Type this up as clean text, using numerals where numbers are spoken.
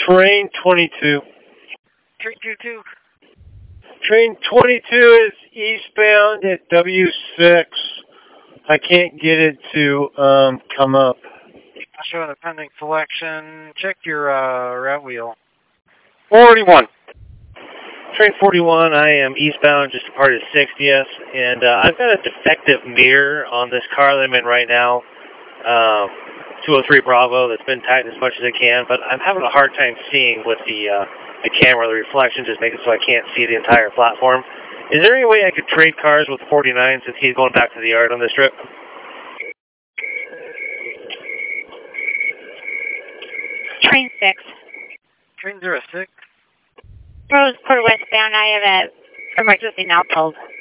Train 22. Train 22. Train 22 is eastbound at W6. I can't get it to come up. Showing the pending selection. Check your route wheel. 41. Train 41, I am eastbound, just departed 60th, and I've got a defective mirror on this car that I'm in right now, 203 Bravo, that's been tightened as much as I can, but I'm having a hard time seeing with the camera. The reflection just makes it so I can't see the entire platform. Is there any way I could trade cars with 49 since he's going back to the yard on this trip? Train 6. Train 06. Roseport westbound, I have a emergency now pulled.